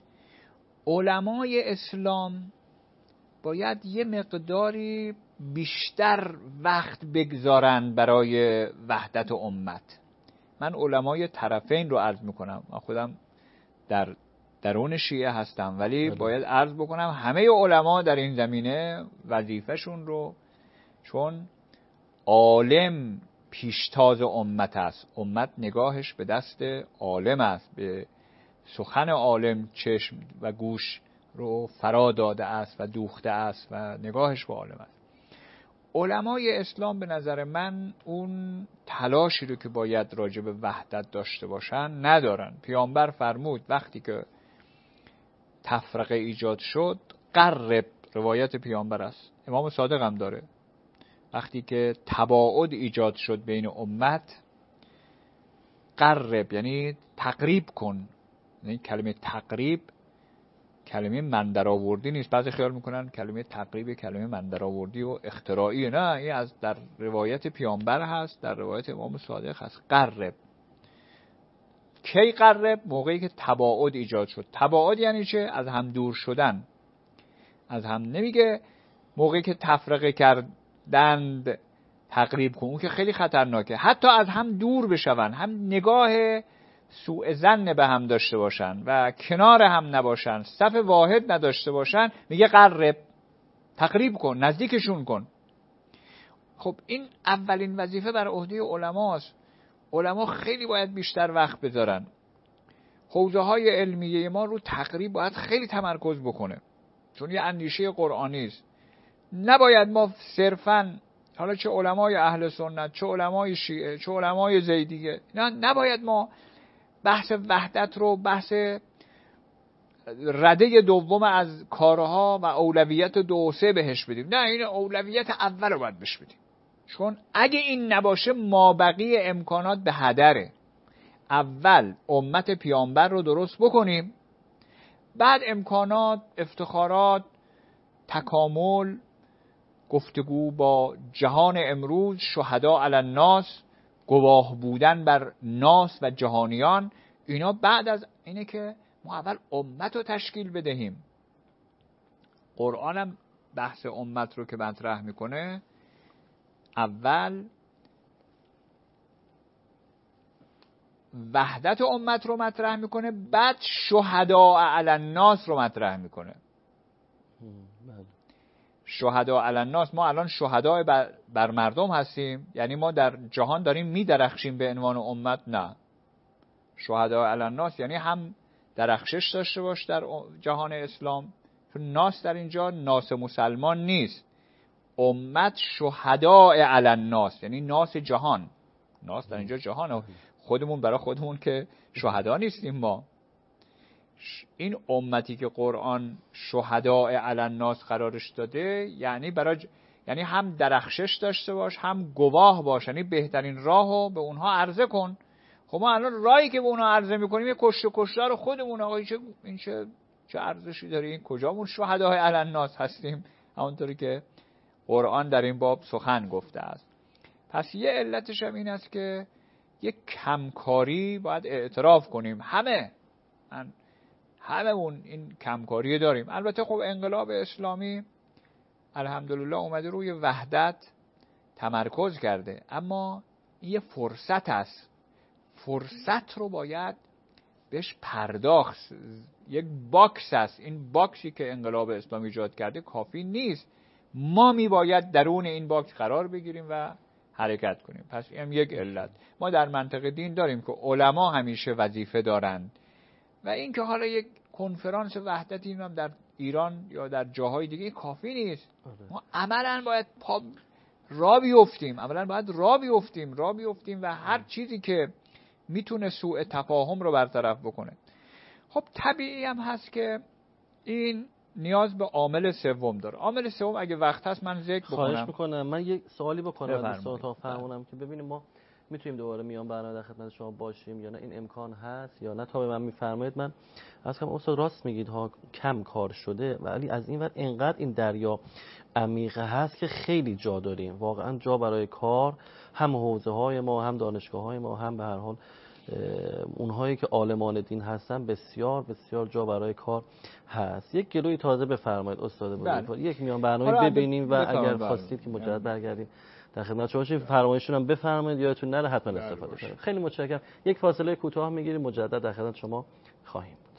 علمای اسلام باید یه مقداری بیشتر وقت بگذارن برای وحدت امت. من علمای طرفین رو عرض میکنم، من خودم در درون شیعه هستم، ولی باید عرض بکنم همه علما در این زمینه وظیفهشون رو، چون عالم پیشتاز امت است، امت نگاهش به دست عالم است، به سخن عالم چشم و گوش رو فرا داده است و دوخته است و نگاهش به عالم است. علمای اسلام به نظر من اون تلاشی رو که باید راجع به وحدت داشته باشن ندارن. پیامبر فرمود وقتی که تفرقه ایجاد شد، قرب، روایت پیامبر است، امام صادق هم داره، وقتی که تباعد ایجاد شد بین امت، قرب یعنی تقریب کن. یعنی کلمه تقریب کلمه من درآوردی نیست. بعضی خیال میکنن کلمه تقریب کلمه من درآوردی و اختراعی. نه، این از در روایت پیامبر هست، در روایت امام صادق هست. قرب، کی قرب؟ موقعی که تباعد ایجاد شد. تباعد یعنی چه؟ از هم دور شدن. از هم نمیگه موقعی که تفرقه کردند تقریب کن، اون که خیلی خطرناکه. حتی از هم دور بشون، هم نگاه سوء ظن به هم داشته باشن و کنار هم نباشن، صف واحد نداشته باشن، میگه قرب، تقریب کن، نزدیکشون کن. خب این اولین وظیفه بر عهده علماست. علما خیلی باید بیشتر وقت بذارن. حوزه های علمیه ما رو تقریب باید خیلی تمرکز بکنه، چون یه اندیشه قرآنی است. نباید ما صرفاً، حالا چه علمای اهل سنت، چه علمای شیعه، چه علمای زیدیه، نباید ما بحث وحدت رو بحث رده دوم از کارها و اولویت 2 و 3 بهش بدیم. نه، این اولویت اول رو باید بهش بدیم، چون اگه این نباشه مابقی امکانات به هدره. اول امت پیامبر رو درست بکنیم، بعد امکانات، افتخارات، تکامل، گفتگو با جهان امروز، شهدا علی الناس، گواه بودن بر ناس و جهانیان، اینا بعد از اینه که ما اول امت رو تشکیل بدهیم. قرآنم بحث امت رو که مطرح میکنه، اول وحدت امت رو مطرح میکنه، بعد شهدا علی الناس رو مطرح میکنه. شهدا علی الناس، ما الان شهدا بر مردم هستیم، یعنی ما در جهان داریم میدرخشیم به عنوان امت؟ نه. شهدا علی الناس یعنی هم درخشش داشته باش در جهان اسلام، چون ناس در اینجا ناس مسلمان نیست. امت شهدا علی الناس یعنی ناس جهان. ناس در اینجا جهانه، خودمون برای خودمون که شهدا نیستیم ما. این امتی که قرآن شهدا علی الناس قرارش داده، یعنی یعنی هم درخشش داشته باش، هم گواه باش، یعنی بهترین راهو به اونها عرضه کن. خب ما الان راهی که به اونها عرضه میکنیم یه کشت و کشتار خودمون. آقا این چه ارزشی داره؟ این کجامون شهدا علی الناس هستیم؟ همونطوری که قرآن در این باب سخن گفته است. پس یه علتش هم این است که یک کمکاری باید اعتراف کنیم. هممون این کمکاری داریم. البته خب انقلاب اسلامی الحمدلله اومده روی وحدت تمرکز کرده، اما این یه فرصت است. فرصت رو باید بهش پرداخت. یک باکس است. این باکسی که انقلاب اسلامی ایجاد کرده کافی نیست. ما باید درون این باکس قرار بگیریم و حرکت کنیم. پس این هم یک علت. ما در منطقه دین داریم که علما همیشه وظیفه دارند و این که حالا یک کنفرانس وحدت این هم در ایران یا در جاهای دیگه کافی نیست. ما عملاً باید راه بیفتیم و هر چیزی که میتونه سوء تفاهم رو برطرف بکنه. خب طبیعی هم هست که این نیاز به عامل سوم داره. عامل سوم اگه وقت هست من ذکر بکنم. خواهش میکنم. من یک سوالی بکنم از دوستان تا فهمونم که ببینیم ما میتونیم دوباره میان برنامه در خدمت شما باشیم یا نه، این امکان هست یا نه. تا به من میفرمایید من از کم استاد راست میگید ها، کم کار شده ولی از این ور اینقدر این دریا عمیقه هست که خیلی جا داریم، واقعا جا برای کار، هم حوزه های ما هم دانشگاه های ما هم به هر حال اونهایی که عالمان دین هستن بسیار بسیار جا برای کار هست. یک گلوی تازه بفرمایید استاد بزرگوار، یک میان برنامه ببینیم و اگر خواستید که مجدد برگردیم در خدمت شما باشیم. فرمایشتون هم بفرمایید، یادتون نره حتما استفاده کنید. خیلی متشکرم. یک فاصله کوتاه میگیریم، مجدد در خدمت شما خواهیم بود.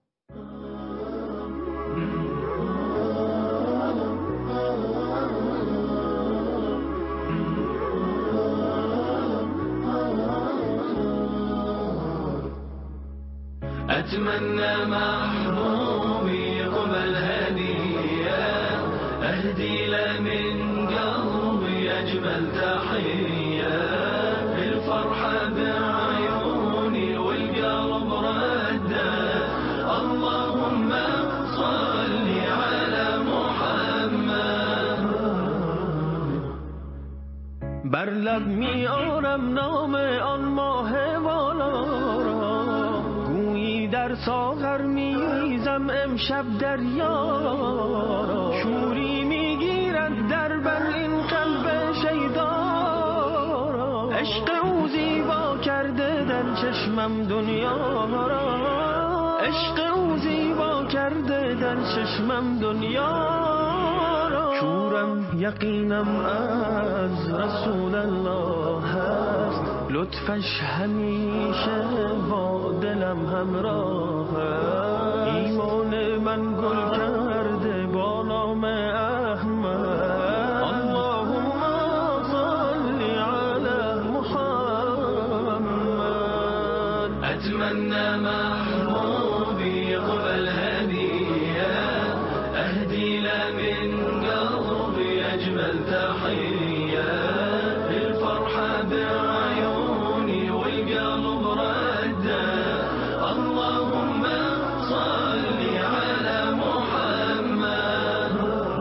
أتمنى محبوبي قبل هدية أهدي له من قلبي أجمل تحية الفرحة بعيوني والقلب ردة اللهم صل على محمد بر لب میارم نام آن ماه والا در ساغر میزم امشب دریا را شوری میگیرد در بر این قلب شیدا را عشق او زیبا کرده در چشمم دنیا را عشق او زیبا کرده در چشمم دنیا را شورم یقینم از رسول الله هست لطفش همیشه با دلم همراه ایمان من گل کرده با نام احمد اللهم صل علی محمد اتمنى محبوبي قبل هدية اهدي له من قلبي اجمل تحية الفرحة بعيوني والقلب ردة اللهم صل على محمد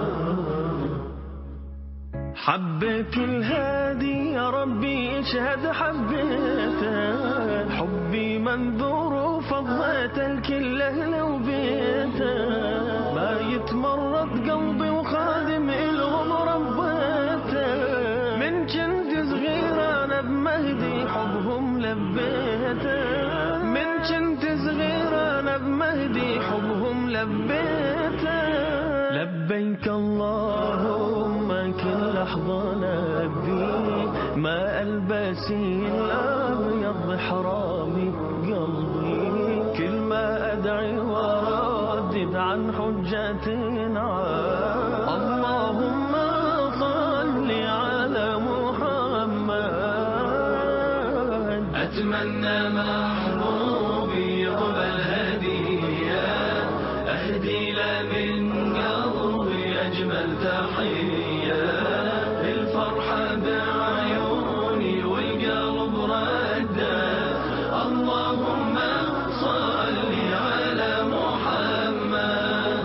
حبيت الهادي يا ربي اشهد حبيته حبي منذور وفضيت الكل اهله وبيته ما يتمرد قلبي وخادم الهم ربيته من كنت صغير انا بمهدي حبهم لبيته من كنت صغير انا بمهدي حبهم لبيته لبيك اللهم كل لحظة نبي ما ألبسي الأبيض حرامي قلبي كل ما أدعي وردد عن حجة اللهم صل على محمد أتمنى محبوبي قبل هدية أهدي له من قلبي أجمل تحية الفرحة بعيوني والقلب ردة اللهم صل على محمد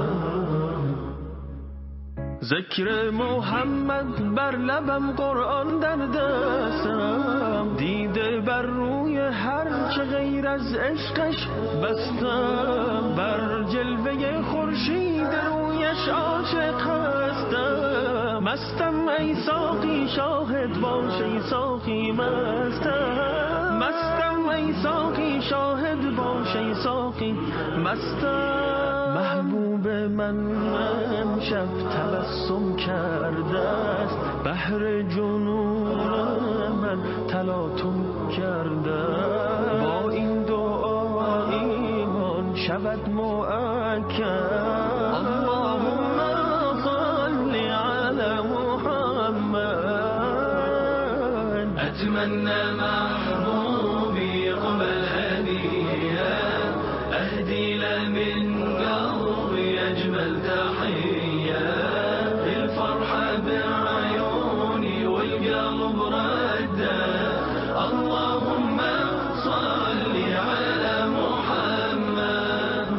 ذکر محمد بر لبم قرآن در دستم دیده بر روی هر چه غیر از عشقش بستم بر جلوه خورشید رویش عاشق هستم مستم ای ساقی شاهد باش ای ساقی مستم مستم ای ساقی شاهد باش ای ساقی مستم محبوب من امشب تبسم کرده است بحر جنون من تلاطم کرده با این دعا ایمان شود مؤکد اللهم صل علی محمد أتمنى محبوبي قبل هدية أهدي له من قلبي أجمل تحية الفرحة بعيوني والقلب ردة اللهم صل على محمد.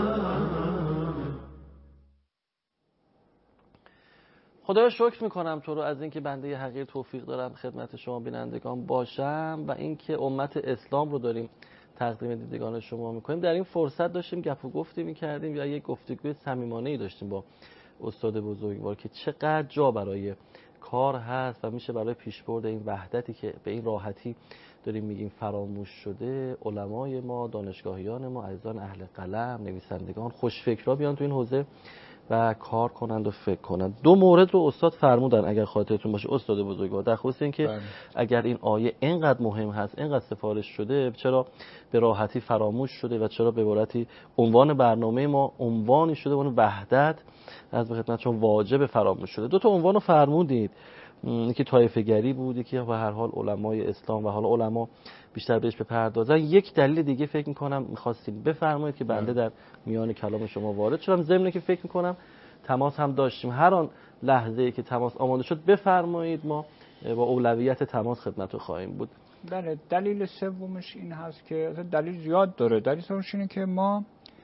خدایا شکر میکنم تو رو از اینکه بنده حقیر توفیق دارم خدمت شما بینندگان باشم و اینکه امت اسلام رو داریم تقدیم دیدگان شما میکنیم. در این فرصت داشتیم گپ و گفتی میکردیم یا یک گفتگوی صمیمانه‌ای داشتیم با استاد بزرگوار که چقدر جا برای کار هست و میشه برای پیشبرد این وحدتی که به این راحتی داریم میگیم فراموش شده علمای ما، دانشگاهیان ما، عزیزان اهل قلم، نویسندگان، خوشفکرها بیان تو این حوزه و کار کنند و فکر کنند. دو مورد رو استاد فرمودن اگر خاطرتون باشه استاد بزرگوار، در خصوص این که اگر این آیه اینقدر مهم هست، اینقدر سفارش شده، چرا به راحتی فراموش شده و چرا به عبارتی عنوان برنامه ما عنوانی شده اون وحدت از خدمتتون واجب فراموش شده. دو تا عنوان رو فرمودید، یکی طایفه گری بود، یکی به هر حال علمای اسلام و حالا علما بیشتر بهش بپردازن. یک دلیل دیگه فکر می‌کنم می‌خواستید بفرمایید که بنده در میان کلام شما وارد شدم، ضمن که فکر می‌کنم تماس هم داشتیم، هر آن لحظه‌ای که تماس آماده شد بفرمایید، ما با اولویت تماس خدمتتون خواهیم بود. بله، دلیل سومش این هست که دلیل زیاد داره. دلیل سومش اینه که ما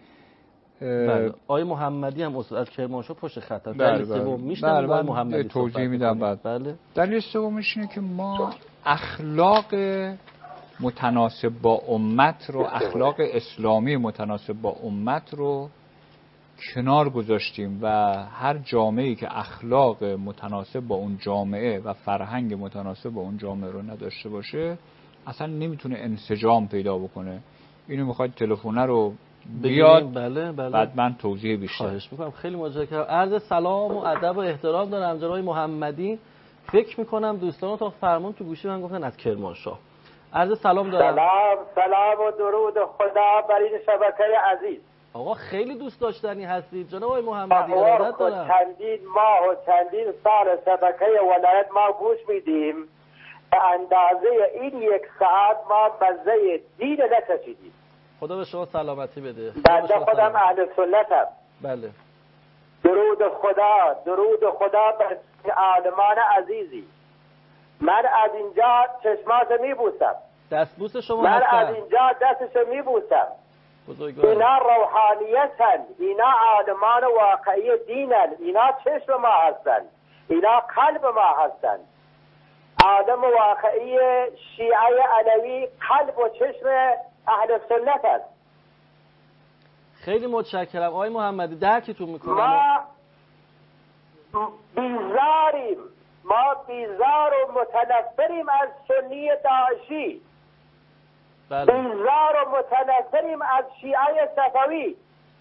بله آقای محمدی هم استاد از کرمانشاه پشت خط هست. دلیل سوم میشنم آقای محمدی توضیح میدم بعد. بله. دلیل سومش اینه که ما اخلاق متناسب با امت رو، اخلاق اسلامی متناسب با امت رو کنار گذاشتیم و هر جامعه‌ای که اخلاق متناسب با اون جامعه و فرهنگ متناسب با اون جامعه رو نداشته باشه اصلا نمیتونه انسجام پیدا بکنه. اینو میخواید تلفن رو بیاد. بله. بعد من توضیح بیشتر. خواهش میکنم. خیلی متشکرم. عرض سلام و ادب و احترام دارم جناب محمدی. فکر میکنم دوستان تا فرمون تو گوشی من گفتن از کرمانشاه. عرض سلام دارم. سلام و درود خدا بر این شبکه عزیز. آقا خیلی دوست داشتنی هستید جناب محمدی. ارادت دارم. چندین ماه و چندین سال شبکه ولایت ما گوش میدیم. به اندازه این یک ساعت ما مزه دین نچشیدیم. خدا به شما سلامتی بده. بنده خودم اهل سنتم. بله. درود خدا بر عالمان عزیزی. من از اینجا چشمات میبوسم. دستبوس شما من هستم. از اینجا دستشو میبوسم. بزرگوار. اینا روحانیتن، اینا عالمان واقعی دینن، اینا چشم ما هستن، اینا قلب ما هستن. آدم واقعی شیعه علوی قلب و چشم اهل سنت است. خیلی متشکرم آقای محمدی، درکتون میکنم. ما بیزار و متنفریم از سنی داعشی. بله. بیزار و متنفریم از شیعه صفوی،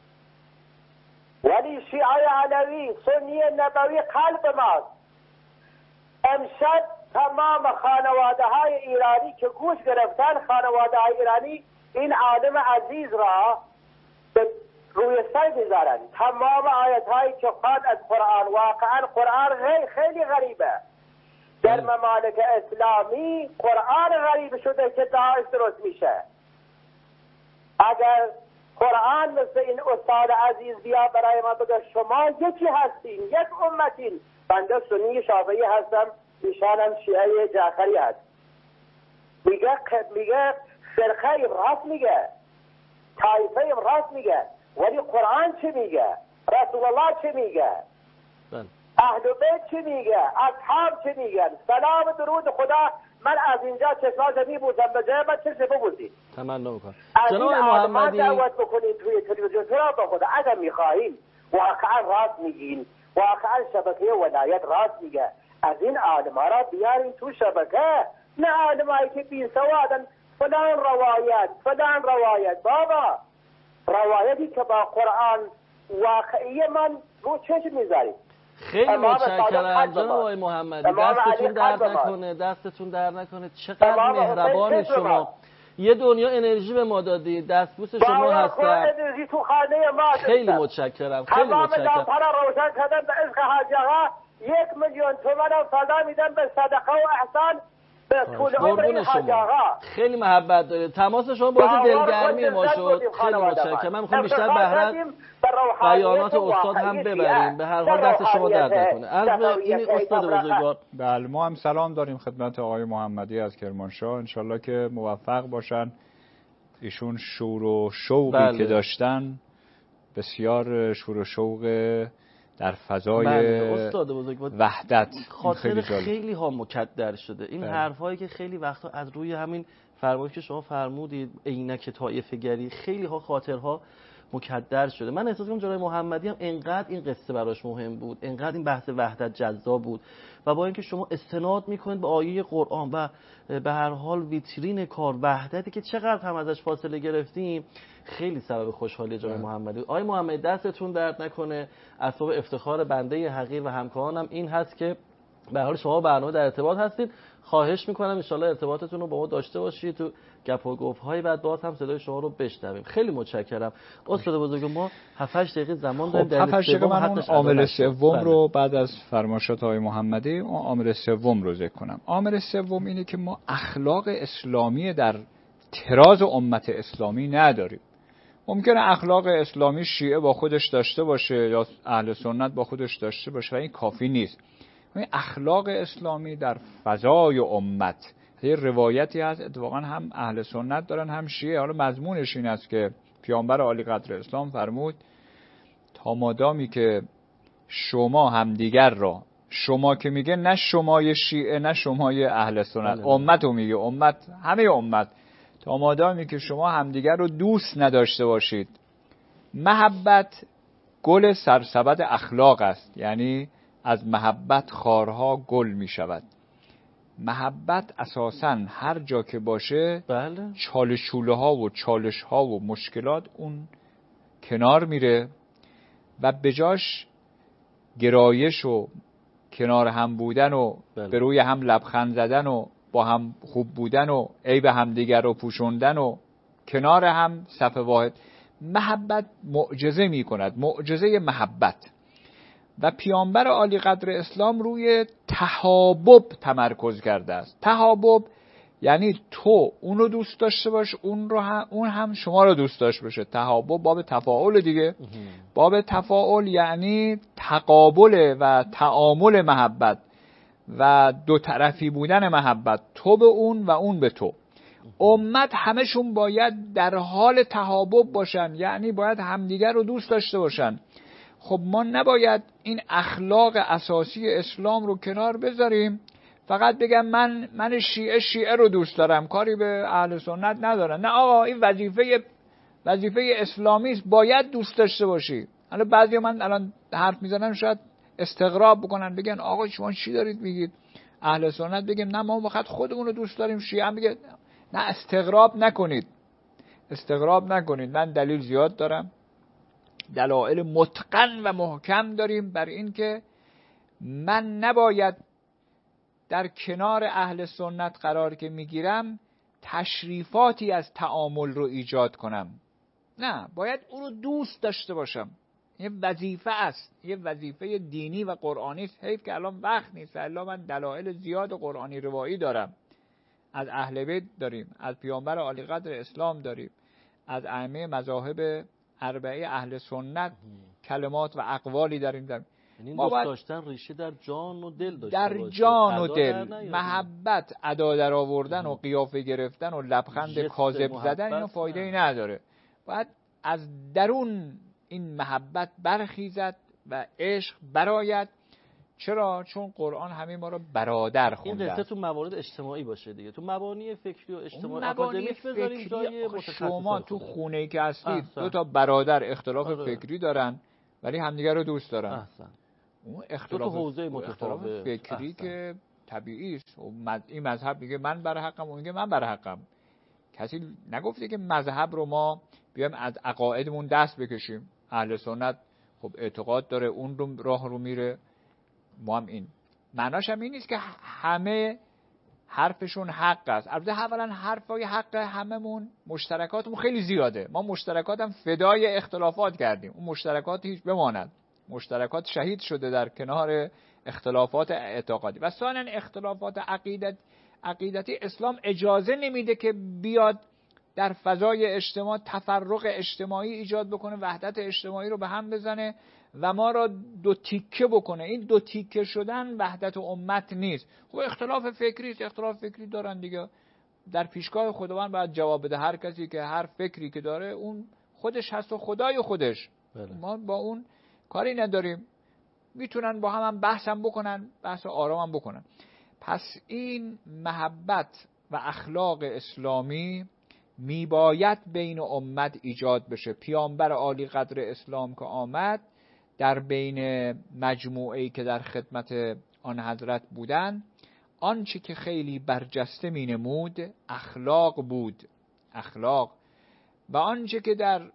ولی شیعه علوی سنی نبوی قلب ماست. امشب تمام خانواده های ایرانی که گوش گرفتن، خانواده های ایرانی این عالم عزیز را به روی سر میذارن. تمام آیت هایی که خواند از قرآن، واقعا قرآن خیلی غریبه. در ممالک اسلامی قرآن غریب شده که داعش درست میشه. اگر قرآن مثل این استاد عزیز بیا برای ما بگه شما یکی هستین، یک امتین. بنده سنی شافعی هستم، ایشانم شیعه جعفری هست. میگه فرقه راست میگه، طایفه راست میگه، ولی قرآن چی میگه؟ رسول الله چی میگه؟ اهل بیت چی میگه؟ اصحاب چی میگن؟ سلام و درود خدا. من از اینجا چشماش میبوسم، به جای من چشم ببوسید. تمنا میکنم. جناب محمدی دعوت بکنید توی تلویزیون چرا به خدا اگر میخواهید واقعا راست میگین، واقعا شبکه ولایت راست میگه، از این عالما را بیارین تو شبکه، نه عالمایی که بی سوادن فلان روایت. بابا روایتی که با قرآن واقعی من رو چشم میذارید. خیلی متشکرم جناب آقای محمدی، دستتون درد نکنه. چقدر مهربان شما. یه دنیا انرژی به ما دادید، دستبوس شما هستم. انرژی تو خانه ما. خیلی متشکرم. تمام دامپارا روشن کردن به عشق حاج آقا. 1,000,000 تومان فضا میدن به صدقه و احسان به طول عمر این حاج آقا. خیلی محبت دارید. تماس شما باعث دلگرمی ما شد. خیلی متشکرم. من میخوام بیشتر بهره بیانات استاد هم ببریم. به هر حال دست شما درد نکنه. عرض به این استاد بزرگوار. بله، ما هم سلام داریم خدمت آقای محمدی از کرمانشاه. انشالله که موفق باشن. ایشون شور و شوقی که داشتن بسیار شور و شوق در فضای استاد بزرگوار وحدت. خاطر خیلی ها مکدر شده. این حرفایی که خیلی وقتا از روی همین فرمایشی که شما فرمودید عینک طایفه گری، خیلی ها خاطرها مکدر شده. من احساس می‌کنم جناب محمدی هم انقدر این قصه براش مهم بود، انقدر این بحث وحدت جذاب بود و با اینکه شما استناد میکنید به آیه قرآن و به هر حال ویترین کار وحدتی که چقدر هم ازش فاصله گرفتیم، خیلی سبب خوشحالی جناب محمدی. آقای محمدی دستتون درد نکنه. اسباب افتخار بنده حقیر و همکارانم این هست که به هر حال شما برنامه در ارتباط هستید. خواهش میکنم ان شاءالله ارتباطتون رو با ما داشته باشید تو گپ و گفت‌های بعد باز هم صدای شما رو بشنویم. خیلی متشکرم. استاد بزرگ، ما 7-8 دقیقه زمان داریم. در 7-8 دقیقه من اون عامل سوم رو بعد از فرمایشات آقای محمدی اون عامل سوم رو ذکر کنم. عامل سوم اینه که ما اخلاق اسلامی در تراز امت اسلامی نداریم. ممکنه اخلاق اسلامی شیعه با خودش داشته باشه یا اهل سنت با خودش داشته باشه و این کافی نیست. این اخلاق اسلامی در فضای امت، یه روایتی هست اتفاقا هم اهل سنت دارن هم شیعه. حالا مضمونش این است که پیامبر عالی قدر اسلام فرمود تا مادامی که شما همدیگر را، شما که میگه نه شمای شیعه نه شمای اهل سنت، امت رو میگه، امت همه امت، تا مادامی که شما همدیگر رو دوست نداشته باشید. محبت گل سرسبد اخلاق است، یعنی از محبت خارها گل می شود. محبت اساساً هر جا که باشه چالشوله ها و چالش ها و مشکلات اون کنار میره و بجاش گرایش و کنار هم بودن و به روی هم لبخند زدن و با هم خوب بودن و عیب همدیگر رو پوشوندن و کنار هم صف واحد. محبت معجزه می کند، معجزه محبت. و پیامبر عالی قدر اسلام روی تحابب تمرکز کرده است. تحابب یعنی تو اون رو دوست داشته باش، اون هم شما رو دوست داشته باشه. تحابب باب تفاعل دیگه. باب تفاعل یعنی تقابل و تعامل محبت و دو طرفی بودن محبت، تو به اون و اون به تو. امت همشون باید در حال تحابب باشن، یعنی باید همدیگر رو دوست داشته باشن. خب ما نباید این اخلاق اساسی اسلام رو کنار بذاریم فقط بگم من شیعه رو دوست دارم، کاری به اهل سنت ندارم. نه آقا، این وظیفه اسلامی است، باید دوست داشته باشی. حالا بعضی من الان حرف میزنن شاید استغراب بکنن، بگن آقا شما چی دارید میگید؟ اهل سنت بگیم نه ما فقط خودمون رو دوست داریم، شیعه هم بگه نه. استغراب نکنید. من دلیل زیاد دارم، دلایل متقن و محکم داریم بر این که من نباید در کنار اهل سنت قرار که میگیرم تشریفاتی از تعامل رو ایجاد کنم. نه، باید اون رو دوست داشته باشم. یه وظیفه است، یه وظیفه دینی و قرآنی است. حیف که الان وقت نیست، الا من دلایل زیاد قرآنی روایی دارم. از اهل بیت داریم، از پیامبر عالی قدر اسلام داریم، از ائمه مذاهب اربعه اهل سنت کلمات و اقوالی داریم. یعنی دوست داشتن ریشه در جان و دل داشته در باشه. جان و دل. محبت ادا در آوردن و قیافه گرفتن و لبخند کاذب زدن اینو فایده ای نداره. باید از درون این محبت برخیزد و عشق براید. چرا؟ چون قرآن همه ما رو برادر خونده. این قصه تو موارد اجتماعی باشه دیگه، تو مبانی فکری و اجتماعی اکادمیک بذاریم جای متخصص. شما تو خونه‌ای که هستید دو تا برادر اختلاف فکری دارن ولی همدیگر رو دوست دارن. اون اختلاف حوزه متفاوت فکری که طبیعی است. این مذهب میگه من بر حقم، اون میگه من بر حقم. کسی نگفته که مذهب رو ما بیایم از عقایدمون دست بکشیم. اهل سنت خب اعتقاد داره، اون رو راه رو میره، ما هم این. معناش هم این نیست که همه حرفشون حق است. البته اولا حرفای حق هممون، مشترکاتمون خیلی زیاده. ما مشترکات هم فدای اختلافات کردیم. اون مشترکات هیچ بماند. مشترکات شهید شده در کنار اختلافات اعتقادی. و ثانیا اختلافات عقیدتی اسلام اجازه نمیده که بیاد در فضای اجتماع تفرق اجتماعی ایجاد بکنه، وحدت اجتماعی رو به هم بزنه و ما را دو تیکه بکنه. این دو تیکه شدن وحدت امت نیست. خب اختلاف فکری است، اختلاف فکری دارن دیگه، در پیشگاه خداوند باید جواب بده. هر کسی که هر فکری که داره اون خودش هست و خدای خودش. ما با اون کاری نداریم. میتونن با هم بحث هم بکنن، بحث آرام هم بکنن. پس این محبت و اخلاق اسلامی میباید بین امت ایجاد بشه. پیامبر عالی قدر اسلام که آمد، در بین مجموعه‌ای که در خدمت آن حضرت بودن، آنچه که خیلی برجسته می نمود اخلاق بود، اخلاق. و آنچه که در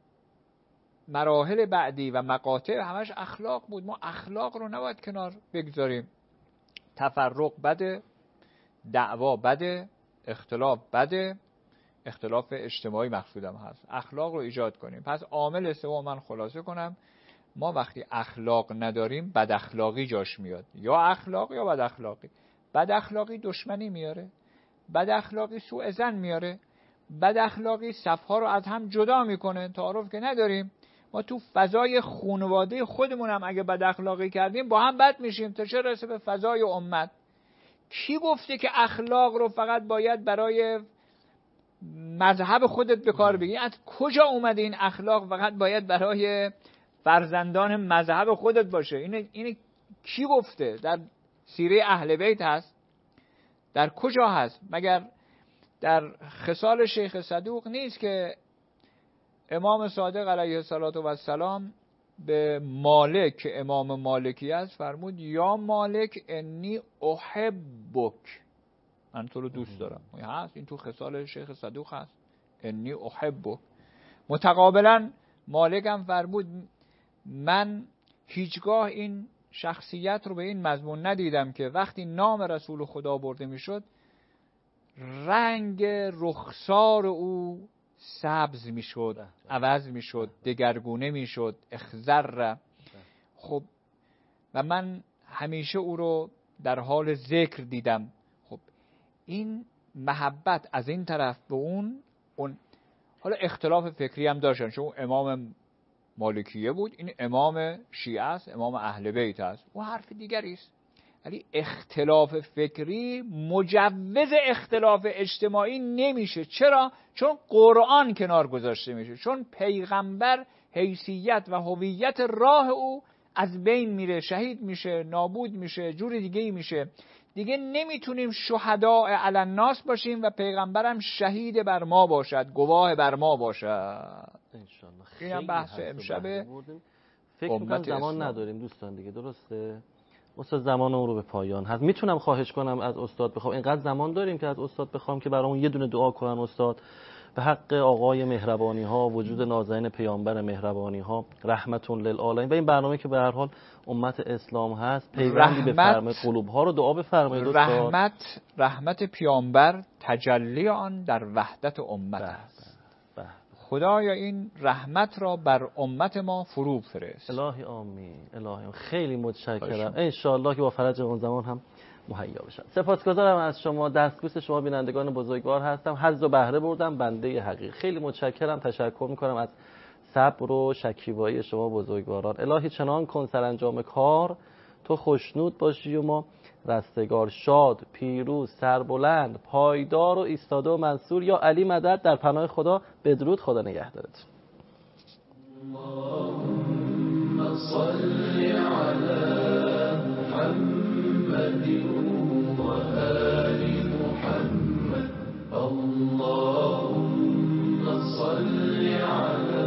مراحل بعدی و مقاطع همش اخلاق بود. ما اخلاق رو نباید کنار بگذاریم. تفرق بده، دعوا بده، اختلاف بده، اختلاف اجتماعی مقصودم هست. اخلاق رو ایجاد کنیم. پس عامل سوم من خلاصه کنم، ما وقتی اخلاق نداریم بد اخلاقی جاش میاد. یا اخلاق یا بد اخلاقی. بد اخلاقی دشمنی میاره، بد اخلاقی سوء ظن میاره، بد اخلاقی صفها رو از هم جدا میکنه. تعارف که نداریم. ما تو فضای خانواده خودمون هم اگه بد اخلاقی کردیم با هم بد میشیم، تا چه رسه به فضای امت. کی گفته که اخلاق رو فقط باید برای مذهب خودت به کار بگیری؟ از کجا اومده این اخلاق فقط باید برای فرزندان مذهب خودت باشه؟ اینه کی گفته؟ در سیره اهل بیت هست؟ در کجا هست؟ مگر در خصال شیخ صدوق نیست که امام صادق علیه السلام به مالک، که امام مالکی است، فرمود یا مالک انی احبک، من تو رو دوست دارم. هست این تو خصال شیخ صدوق هست، انی احبک. متقابلا مالک هم فرمود من هیچگاه این شخصیت رو به این مضمون ندیدم که وقتی نام رسول خدا برده میشد رنگ رخسار او سبز میشد، عوض میشد، دگرگونه میشد، اخضر. خب و من همیشه او رو در حال ذکر دیدم. خب این محبت از این طرف به اون حالا اختلاف فکری هم داشتن، چون امام مالکیه بود، این امام شیعه است، امام اهل بیت است، اون حرف دیگری است. ولی اختلاف فکری مجوز اختلاف اجتماعی نمیشه. چرا؟ چون قرآن کنار گذاشته میشه، چون پیغمبر حیثیت و هویت راه او از بین میره، شهید میشه، نابود میشه، جور دیگه میشه. دیگه نمیتونیم شهداء علی الناس باشیم و پیغمبرم شهید بر ما باشد، گواه بر ما باشد. انشالله. اینم بحث امشب. فکر میکنم زمان نداریم دوستان دیگه، درسته؟ استاد زمان اون رو به پایان هست. میتونم خواهش کنم از استاد بخوام، اینقدر زمان داریم که از استاد بخوام که برامون یه دونه دعا کنن استاد به حق آقای مهربانی ها، وجود نازنین پیامبر مهربانی ها، رحمتون للعالمین. و این برنامه که به هر حال امت اسلام هست پیوندی بفرمایید، قلوب ها رو دعا بفرمایید. رحمت پیامبر تجلی آن در وحدت امت است. خدایا این رحمت را بر امت ما فرو فرست. الهی آمین. الهی خیلی متشکرم. ان شاء الله که با فرج اون زمان هم مهیا بشن. سپاسگزارم از شما، دستبوس شما بینندگان بزرگوار هستم. حظ و بهره بردم، بنده حقیق. خیلی متشکرم، تشکر میکنم از صبر و شکیبایی شما بزرگواران. الهی چنان کن سرانجام کار تو خوشنود باشی و ما رستگار، شاد، پیروز، سربلند، پایدار و ایستاده و منصور. یا علی مدد. در پناه خدا. بدرود. خدا نگهدارت. اللهم صل علی محمد و آل محمد. اللهم صل علی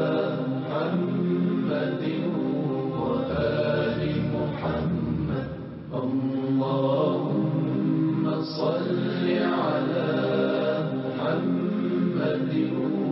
محمد و آل محمد. اللهم صل على محمد